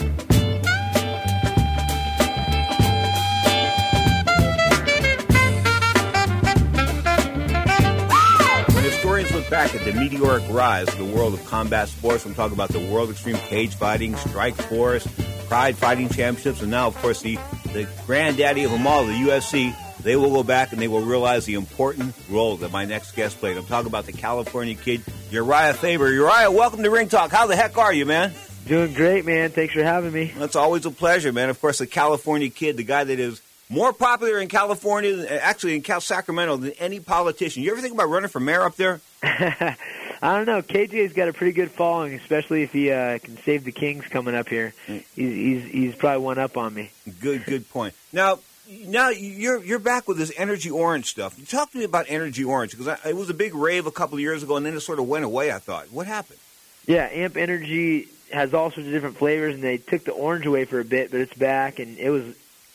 S6: When historians look back at the meteoric rise of the world of combat sports, I'm talking about the World Extreme Cage Fighting, Strike Force, Pride Fighting Championships, and now, of course, the, the granddaddy of them all, the U F C. They will go back and they will realize the important role that my next guest played. I'm talking about the California Kid, Uriah Faber. Uriah, welcome to Ring Talk. How the heck are you, man?
S26: Doing great, man. Thanks for having me.
S6: That's always a pleasure, man. Of course, the California Kid, the guy that is more popular in California, actually in Cal Sacramento, than any politician. You ever think about running for mayor up there?
S26: I don't know. K J's got a pretty good following, especially if he uh, can save the Kings coming up here. He's, he's he's probably one up on me.
S6: Good, good point. Now, now you're you're back with this Energy Orange stuff. Talk to me about Energy Orange, because it was a big rave a couple of years ago, and then it sort of went away, I thought. What happened?
S26: Yeah, Amp Energy has all sorts of different flavors, and they took the orange away for a bit, but it's back, and it was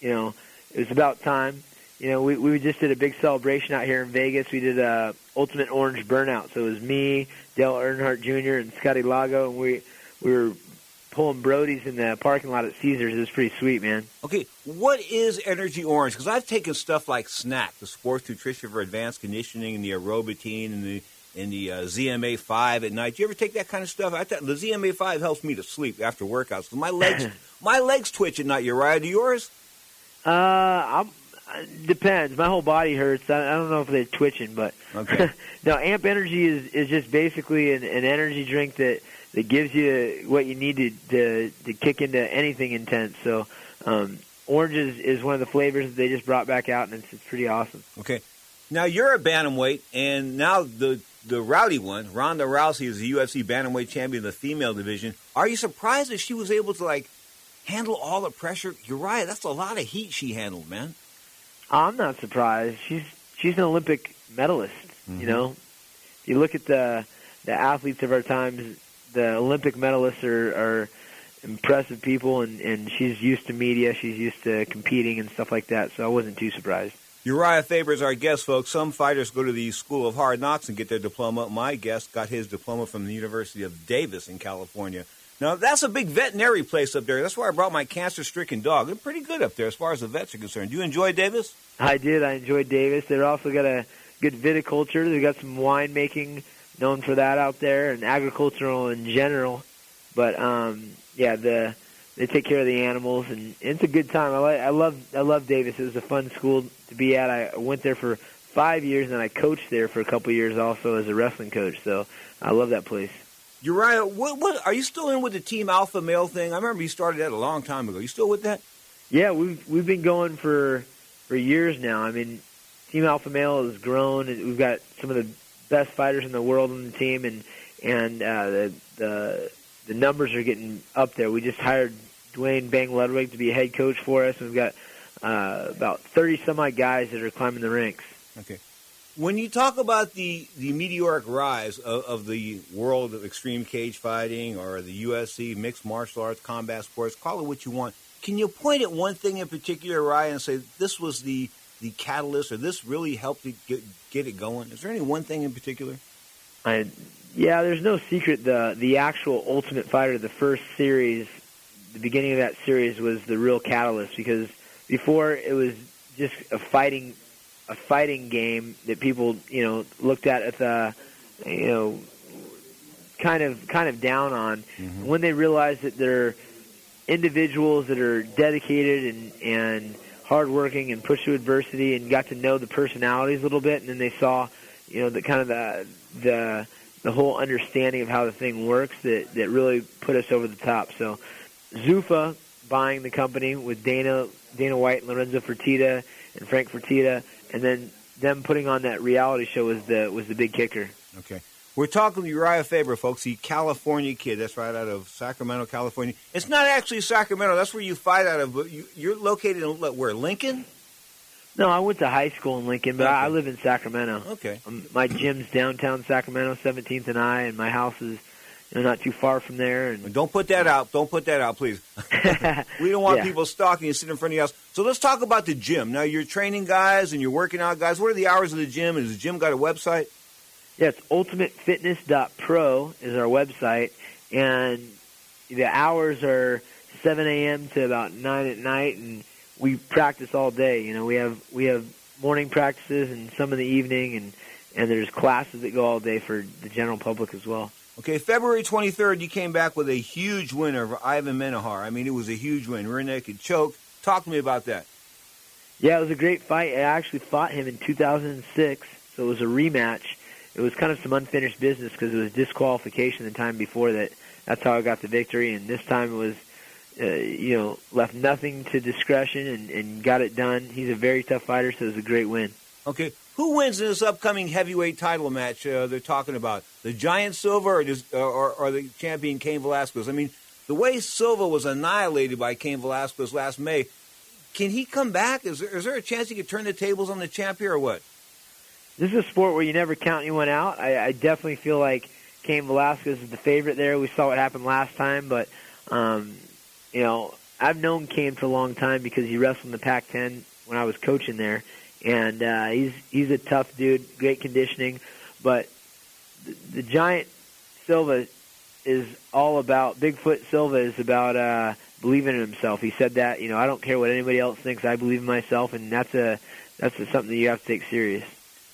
S26: you know, it was about time. You know, we we just did a big celebration out here in Vegas. We did a Ultimate Orange Burnout. So it was me, Dale Earnhardt Junior, and Scotty Lago, and we we were pulling Brody's in the parking lot at Caesars. It was pretty sweet, man.
S6: Okay, what is Energy Orange? Because I've taken stuff like SNAC, the Sports Nutrition for Advanced Conditioning, and the Aerobitine, and the and the uh, Z M A five at night. Do you ever take that kind of stuff? I thought the Z M A five helps me to sleep after workouts. 'Cause my legs, my legs twitch at night. Uriah, do yours?
S26: Uh, I'm, depends. My whole body hurts. I, I don't know if they're twitching, but
S6: okay.
S26: No, Amp Energy is, is just basically an, an energy drink that, that gives you what you need to, to to kick into anything intense. So um, orange is, is one of the flavors that they just brought back out, and it's, it's pretty awesome.
S6: Okay. Now, you're a bantamweight, and now the the rowdy one, Ronda Rousey, is the U F C bantamweight champion of the female division. Are you surprised that she was able to, like, handle all the pressure? You're right. That's a lot of heat she handled, man.
S26: I'm not surprised. She's she's an Olympic medalist.
S6: Mm-hmm.
S26: You know, if you look at the the athletes of our times, the Olympic medalists are, are impressive people, and, and she's used to media. She's used to competing and stuff like that. So I wasn't too surprised.
S6: Uriah Faber is our guest, folks. Some fighters go to the School of Hard Knocks and get their diploma. My guest got his diploma from the University of Davis in California. Now, that's a big veterinary place up there. That's where I brought my cancer-stricken dog. They're pretty good up there as far as the vets are concerned. Do you enjoy Davis?
S26: I did. I enjoyed Davis. They've also got a good viticulture. They've got some winemaking, known for that out there, and agricultural in general. But, um, yeah, the they take care of the animals, and it's a good time. I, like, I love I love Davis. It was a fun school to be at. I went there for five years, and I coached there for a couple of years also as a wrestling coach. So I love that place.
S6: Uriah, what, what, are you still in with the Team Alpha Male thing? I remember you started that a long time ago. You still with that?
S26: Yeah, we've we've been going for for years now. I mean, Team Alpha Male has grown, and we've got some of the best fighters in the world on the team, and and uh, the the the numbers are getting up there. We just hired Dwayne Bang Ludwig to be a head coach for us, and we've got uh, about thirty some odd guys that are climbing the ranks.
S6: Okay. When you talk about the, the meteoric rise of, of the world of extreme cage fighting or the U F C, mixed martial arts, combat sports, call it what you want, can you point at one thing in particular, Ryan, and say this was the, the catalyst or this really helped to get, get it going? Is there any one thing in particular?
S26: I, yeah, there's no secret. The, the actual Ultimate Fighter, the first series, the beginning of that series was the real catalyst, because before it was just a fighting a fighting game that people, you know, looked at as a, you know, kind of kind of down on. Mm-hmm. When they realized that they're individuals that are dedicated and and hardworking and push through adversity, and got to know the personalities a little bit, and then they saw, you know, the kind of the the the whole understanding of how the thing works, that that really put us over the top. So Zuffa buying the company with Dana Dana White and Lorenzo Fertitta and Frank Fertitta, and then them putting on that reality show was the was the big kicker. Okay.
S6: We're talking to Uriah Faber, folks, the California kid. That's right out of Sacramento, California. It's not actually Sacramento. That's where you fight out of. But you, you're located in, where, Lincoln?
S26: No, I went to high school in Lincoln, but okay. I live in Sacramento.
S6: Okay.
S26: Um, my gym's downtown Sacramento, seventeenth and I, and my house is, you know, not too far from there. And
S6: don't put that out. Don't put that out, please. We don't want
S26: yeah.
S6: people stalking you, sitting in front of your house. So let's talk about the gym. Now, you're training guys and you're working out guys. What are the hours of the gym? Has the gym got a website?
S26: Yeah, it's ultimate fitness dot pro is our website. And the hours are seven a.m. to about nine at night, and we practice all day. You know, we have we have morning practices and some in the evening, and, and there's classes that go all day for the general public as well.
S6: Okay, February twenty-third, you came back with a huge win over Ivan Menahar. I mean, it was a huge win. Rear naked choke. Talk to me about that.
S26: Yeah, it was a great fight. I actually fought him in two thousand six, so it was a rematch. It was kind of some unfinished business because it was disqualification the time before that. That's how I got the victory, and this time it was, uh, you know, left nothing to discretion and, and got it done. He's a very tough fighter, so it was a great win.
S6: Okay, who wins in this upcoming heavyweight title match uh, they're talking about? The Giant Silva or, just, uh, or, or the champion Cain Velasquez? I mean, the way Silva was annihilated by Cain Velasquez last May, can he come back? Is there, is there a chance he could turn the tables on the champ here or what?
S26: This is a sport where you never count anyone out. I, I definitely feel like Cain Velasquez is the favorite there. We saw what happened last time, but, um, you know, I've known Kane for a long time because he wrestled in the Pac ten when I was coaching there, and uh, he's he's a tough dude, great conditioning. But the, the giant Silva is all about Bigfoot Silva is about uh, believing in himself. He said that, you know, I don't care what anybody else thinks. I believe in myself, and that's a that's a, something that you have to take serious.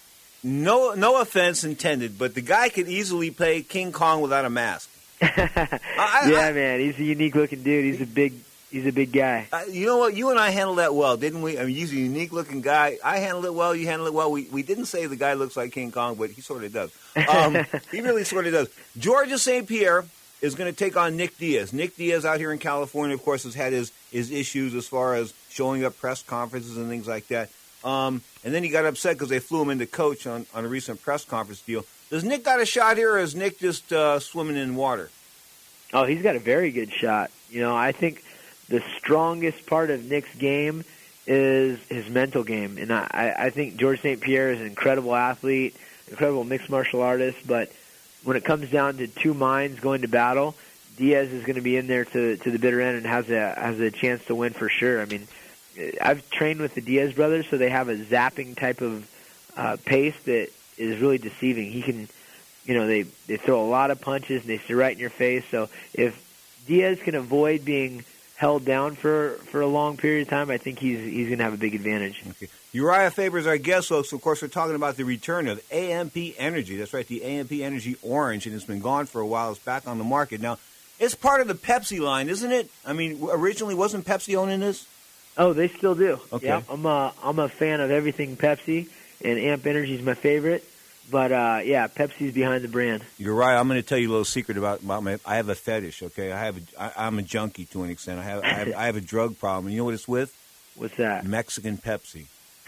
S6: No, no offense intended, but the guy could easily play King Kong without a mask. I,
S26: yeah,
S6: I,
S26: man, he's a unique-looking dude. He's a big, he's a big guy.
S6: Uh, you know what? You and I handled that well, didn't we? I mean, he's a unique-looking guy. I handled it well. You handled it well. We we didn't say the guy looks like King Kong, but he sort of does. Um, he really sort of does. Georges Saint Pierre is going to take on Nick Diaz. Nick Diaz out here in California, of course, has had his, his issues as far as showing up press conferences and things like that. Um, and then he got upset because they flew him into coach on, on a recent press conference deal. Does Nick got a shot here, or is Nick just uh, swimming in water?
S26: Oh, he's got a very good shot. You know, I think the strongest part of Nick's game is his mental game. And I, I think Georges Saint Pierre is an incredible athlete, incredible mixed martial artist, but when it comes down to two minds going to battle, Diaz is going to be in there to to the bitter end and has a has a chance to win for sure. I mean, I've trained with the Diaz brothers, so they have a zapping type of uh, pace that is really deceiving. He can, you know, they, they throw a lot of punches and they sit right in your face. So if Diaz can avoid being held down for, for a long period of time, I think he's he's going to have a big advantage.
S6: Okay. Uriah Faber is our guest, folks. Of course, we're talking about the return of A M P Energy. That's right, the A M P Energy Orange, and it's been gone for a while. It's back on the market now. It's part of the Pepsi line, isn't it? I mean, originally wasn't Pepsi owning this?
S26: Oh, they still do.
S6: Okay.
S26: Yeah, I'm a I'm a fan of everything Pepsi, and A M P Energy is my favorite. But uh, yeah, Pepsi's behind the brand.
S6: Uriah, I'm going to tell you a little secret about, about my. I have a fetish. Okay, I have a, I, I'm a junkie to an extent. I have I have, I have a drug problem. You know what it's with?
S26: What's that?
S6: Mexican Pepsi.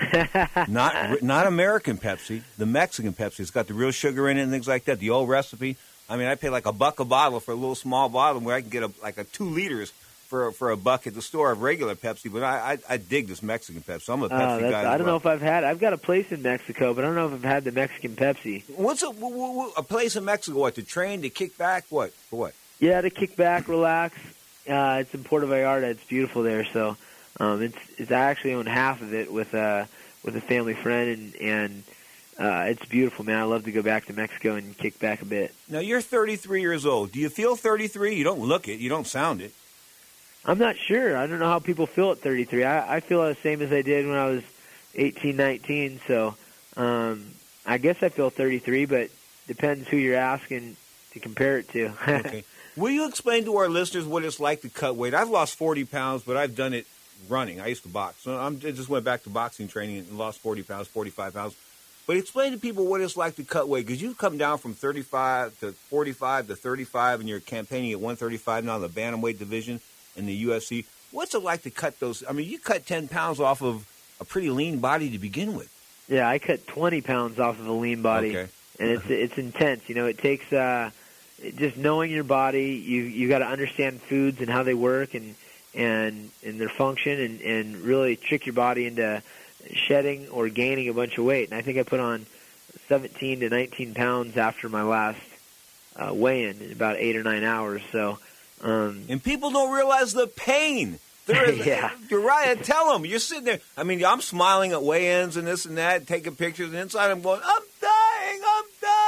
S6: not not American Pepsi, the Mexican Pepsi. It's got the real sugar in it and things like that. The old recipe. I mean, I pay like a buck a bottle for a little small bottle where I can get a, like a two liters for for a buck at the store of regular Pepsi. But I I, I dig this Mexican Pepsi. So I'm a Pepsi
S26: oh,
S6: guy.
S26: I don't
S6: well.
S26: know if I've had. I've got a place in Mexico, but I don't know if I've had the Mexican Pepsi.
S6: What's a, a place in Mexico? What, to train, to kick back? What for? What?
S26: Yeah, to kick back, relax. Uh, it's in Puerto Vallarta. It's beautiful there. So um, it's it's I actually own half of it with uh with a family friend, and and uh, it's beautiful, man. I love to go back to Mexico and kick back a bit.
S6: Now you're thirty-three years old. Do you feel thirty-three? You don't look it. You don't sound it.
S26: I'm not sure. I don't know how people feel at thirty-three. I, I feel the same as I did when I was eighteen, nineteen. So um, I guess I feel thirty-three, but depends who you're asking to compare it to.
S6: Okay. Will you explain to our listeners what it's like to cut weight? I've lost forty pounds, but I've done it running. I used to box. So I'm, I just went back to boxing training and lost forty pounds, forty-five pounds. But explain to people what it's like to cut weight, because you've come down from thirty-five to forty-five to thirty-five, and you're campaigning at one thirty-five now in the bantamweight division in the U F C. What's it like to cut those? I mean, you cut ten pounds off of a pretty lean body to begin with.
S26: Yeah, I cut twenty pounds off of a lean body,
S6: okay.
S26: And it's it's intense. You know, it takes uh, just knowing your body. You you got to understand foods and how they work and and and their function, and and really trick your body into shedding or gaining a bunch of weight. And I think I put on seventeen to nineteen pounds after my last uh, weigh-in in about eight or nine hours. So. Um,
S6: and people don't realize the pain.
S26: yeah.
S6: Uriah, tell them. You're sitting there. I mean, I'm smiling at weigh-ins and this and that, taking pictures, and inside I'm going, I'm dying, I'm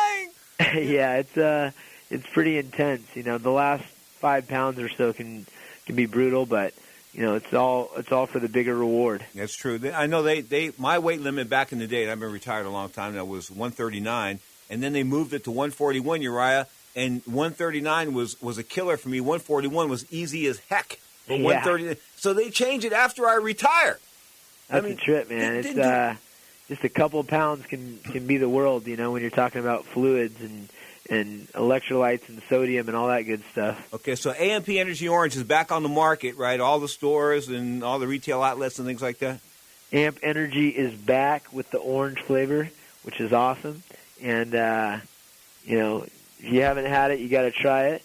S6: dying.
S26: yeah, it's uh, it's pretty intense. You know, the last five pounds or so can can be brutal, but you know, it's all it's all for the bigger reward.
S6: That's true. I know they, they my weight limit back in the day, and I've been retired a long time now, was one thirty-nine, and then they moved it to one forty-one, Uriah. And one thirty-nine was, was a killer for me. one forty-one was easy as heck. But
S26: yeah.
S6: one thirty, so they changed it after I retire.
S26: That's
S6: I mean,
S26: a trip, man. It's uh, just a couple of pounds can, can be the world, you know, when you're talking about fluids and and electrolytes and sodium and all that good stuff.
S6: Okay, so A M P Energy Orange is back on the market, right? All the stores and all the retail outlets and things like that?
S26: A M P Energy is back with the orange flavor, which is awesome. And, uh, you know, if you haven't had it, you got to try it.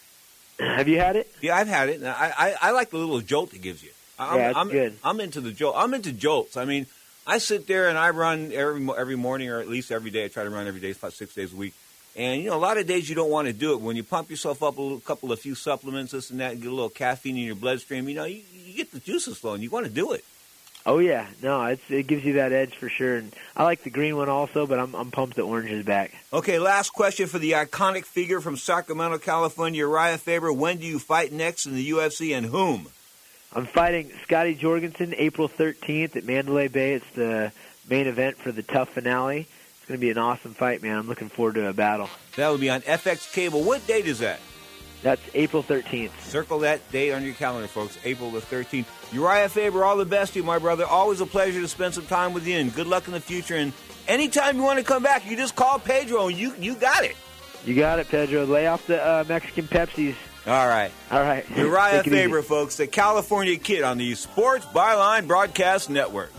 S26: Have you had it?
S6: Yeah, I've had it. I, I I like the little jolt it gives you. I'm,
S26: yeah, it's
S6: I'm,
S26: good.
S6: I'm into the jolt. I'm into jolts. I mean, I sit there and I run every every morning, or at least every day. I try to run every day, about six days a week. And, you know, a lot of days you don't want to do it. When you pump yourself up a little, couple of few supplements, this and that, and get a little caffeine in your bloodstream, you know, you, you get the juices flowing. You want to do it.
S26: Oh, yeah. No, it's, it gives you that edge for sure. And I like the green one also, but I'm, I'm pumped that orange is back.
S6: Okay, last question for the iconic figure from Sacramento, California, Uriah Faber. When do you fight next in the U F C and whom?
S26: I'm fighting Scotty Jorgensen April thirteenth at Mandalay Bay. It's the main event for the Tough finale. It's going to be an awesome fight, man. I'm looking forward to a battle.
S6: That will be on F X Cable. What date is that?
S26: That's April thirteenth.
S6: Circle that date on your calendar, folks. April the thirteenth. Uriah Faber, all the best to you, my brother. Always a pleasure to spend some time with you, and good luck in the future. And anytime you want to come back, you just call Pedro, and you, you got it.
S26: You got it, Pedro. Lay off the uh, Mexican Pepsis.
S6: All right.
S26: All right.
S6: Uriah Faber, folks, the California Kid on the Sports Byline Broadcast Network.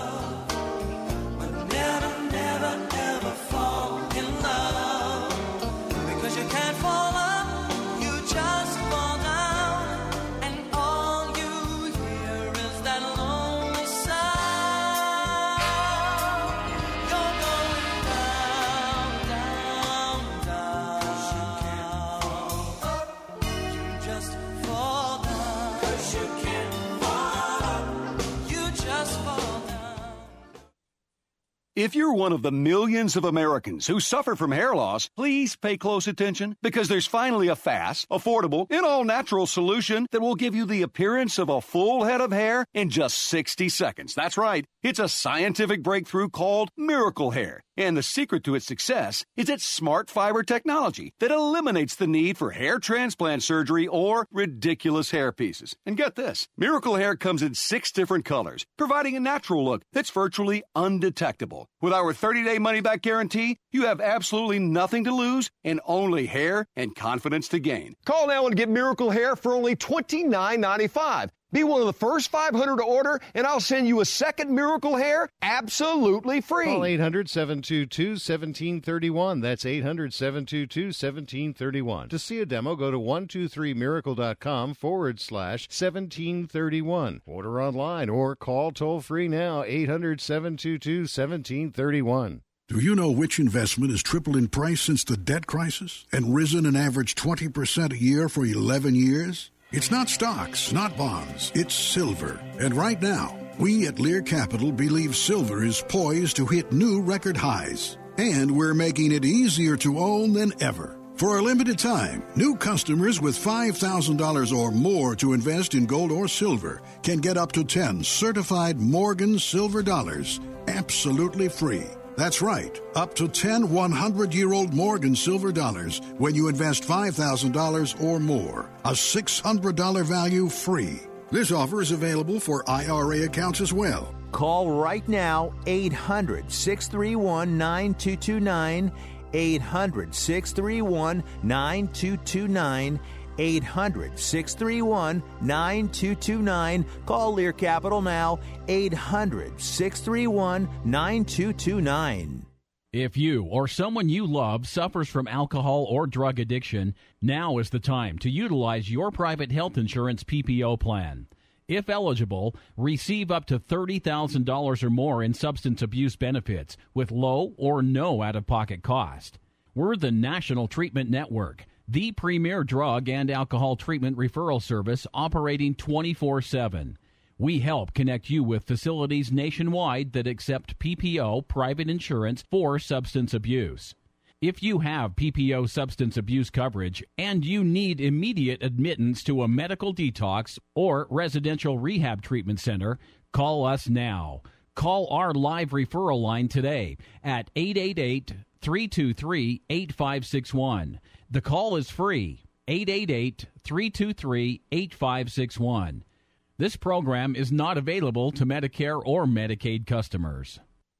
S4: If you're one of the millions of Americans who suffer from hair loss, please pay close attention because there's finally a fast, affordable, and all-natural solution that will give you the appearance of a full head of hair in just sixty seconds. That's right. It's a scientific breakthrough called Miracle Hair. And the secret to its success is its smart fiber technology that eliminates the need for hair transplant surgery or ridiculous hair pieces. And get this, Miracle Hair comes in six different colors, providing a natural look that's virtually undetectable. With our thirty-day money-back guarantee, you have absolutely nothing to lose and only hair and confidence to gain.
S5: Call now and get Miracle Hair for only twenty-nine ninety-five. Be one of the first five hundred to order, and I'll send you a second Miracle Hair absolutely free.
S7: Call eight hundred, seven two two, one seven three one. That's eight hundred, seven two two, one seven three one. To see a demo, go to one two three miracle dot com forward slash seventeen thirty-one. Order online or call toll-free now, eight hundred, seven two two, one seven three one.
S8: Do you know which investment has tripled in price since the debt crisis and risen an average twenty percent a year for eleven years? It's not stocks, not bonds, it's silver. And right now, we at Lear Capital believe silver is poised to hit new record highs. And we're making it easier to own than ever. For a limited time, new customers with five thousand dollars or more to invest in gold or silver can get up to ten certified Morgan silver dollars absolutely free. That's right, up to ten hundred-year-old Morgan silver dollars when you invest five thousand dollars or more. A six hundred dollars value free. This offer is available for I R A accounts as well.
S19: Call right now, eight hundred, six three one, nine two two nine, eight hundred, six three one, nine two two nine, eight hundred, six three one, nine two two nine. Call Lear Capital now, eight hundred, six three one, nine two two nine.
S9: If you or someone you love suffers from alcohol or drug addiction, now is the time to utilize your private health insurance P P O plan. If eligible, receive up to thirty thousand dollars or more in substance abuse benefits with low or no out-of-pocket cost. We're the National Treatment Network, the premier drug and alcohol treatment referral service operating twenty-four seven. We help connect you with facilities nationwide that accept P P O private insurance for substance abuse. If you have P P O substance abuse coverage and you need immediate admittance to a medical detox or residential rehab treatment center, call us now. Call our live referral line today at eight eight eight, three two three, eight five six one. The call is free, eight eight eight, three two three, eight five six one. This program is not available to Medicare or Medicaid customers.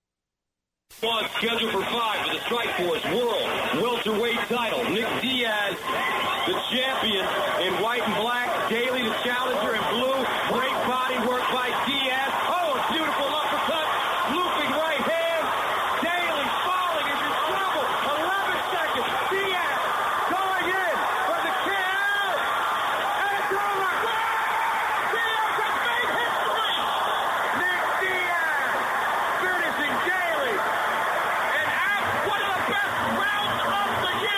S20: One scheduled for five for the Strikeforce World Welterweight title. Nick Diaz, the champion in white and black. Daly, the challenger in blue. Great body work by Diaz. Oh, a beautiful uppercut. Looping right hand. Daly falling into trouble. eleven seconds. Diaz going in for the kill. And it's over. Diaz has made history. Nick Diaz finishing Daly. And at one of the best rounds of the year.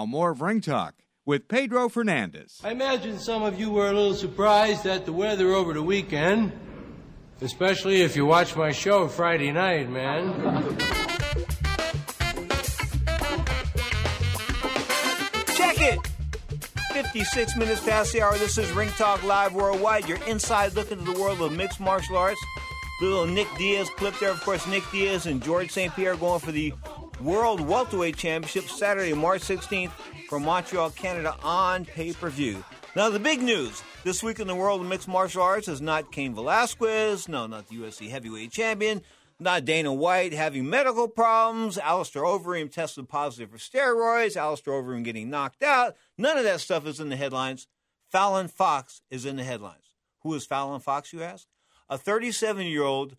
S1: more of Ring Talk with Pedro Fernandez.
S10: I imagine some of you were a little surprised at the weather over the weekend, especially if you watch my show Friday night, man.
S6: Check it! fifty-six minutes past the hour. This is Ring Talk Live Worldwide. Your inside look into the world of mixed martial arts. Little Nick Diaz clip there. Of course, Nick Diaz and George Saint Pierre going for the World Welterweight Championship Saturday, March sixteenth from Montreal, Canada on pay-per-view. Now, the big news this week in the world of mixed martial arts is not Cain Velasquez, no, not the U F C heavyweight champion, not Dana White having medical problems, Alistair Overeem tested positive for steroids, Alistair Overeem getting knocked out. None of that stuff is in the headlines. Fallon Fox is in the headlines. Who is Fallon Fox, you ask? A thirty-seven-year-old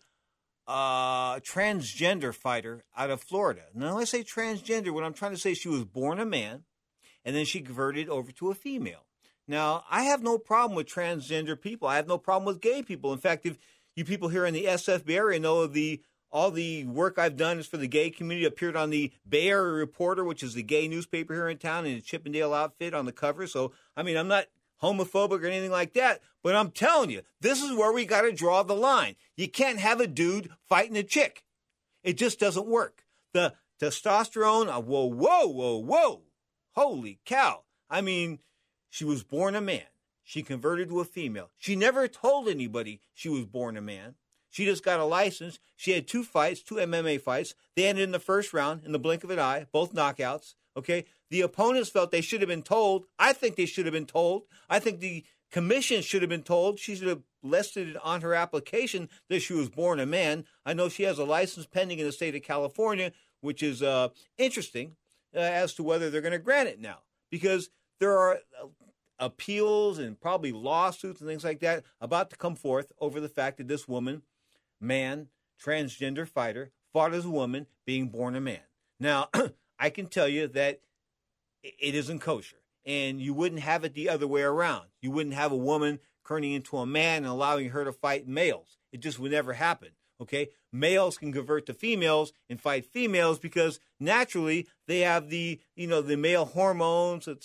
S6: uh, transgender fighter out of Florida. Now, when I say transgender, what I'm trying to say is she was born a man, and then she converted over to a female. Now, I have no problem with transgender people. I have no problem with gay people. In fact, if you people here in the S F Bay area know of the all the work I've done is for the gay community. I appeared on the Bay Area Reporter, which is the gay newspaper here in town, in a Chippendale outfit on the cover. So, I mean, I'm not homophobic or anything like that, but I'm telling you, this is where we got to draw the line. You can't have a dude fighting a chick. It just doesn't work. The testosterone, uh, whoa, whoa, whoa, whoa. Holy cow. I mean, she was born a man. She converted to a female. She never told anybody she was born a man. She just got a license. She had two fights, two M M A fights. They ended in the first round in the blink of an eye, both knockouts. Okay, the opponents felt they should have been told. I think they should have been told. I think the commission should have been told. She should have listed it on her application that she was born a man. I know she has a license pending in the state of California, which is uh, interesting uh, as to whether they're going to grant it now, because there are uh, appeals and probably lawsuits and things like that about to come forth over the fact that this woman, man, transgender fighter, fought as a woman, being born a man. Now, I can tell you that it isn't kosher, and you wouldn't have it the other way around. You wouldn't have a woman turning into a man and allowing her to fight males. It just would never happen, okay? Males can convert to females and fight females because naturally they have the, you know, the male hormones, the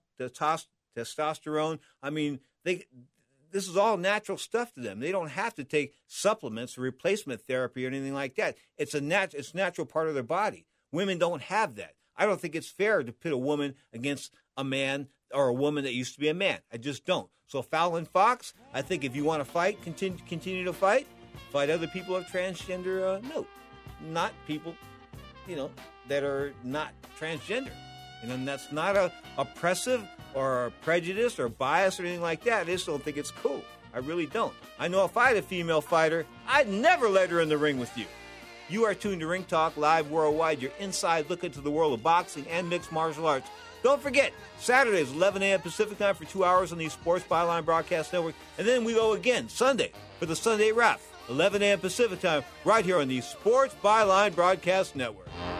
S6: testosterone. I mean, they this is all natural stuff to them. They don't have to take supplements or replacement therapy or anything like that. It's a nat- it's a natural part of their body. Women don't have that. I don't think it's fair to pit a woman against a man or a woman that used to be a man. I just don't. So Fallon Fox, I think if you want to fight, continue, continue to fight, fight other people of transgender uh, note, not people, you know, that are not transgender. And that's not a oppressive or a prejudice or bias or anything like that. I just don't think it's cool. I really don't. I know if I had a female fighter, I'd never let her in the ring with you. You are tuned to Ring Talk Live Worldwide, your inside look into the world of boxing and mixed martial arts. Don't forget, Saturdays, eleven a.m. Pacific time for two hours on the Sports Byline Broadcast Network. And then we go again Sunday for the Sunday Wrap, eleven a.m. Pacific time, right here on the Sports Byline Broadcast Network.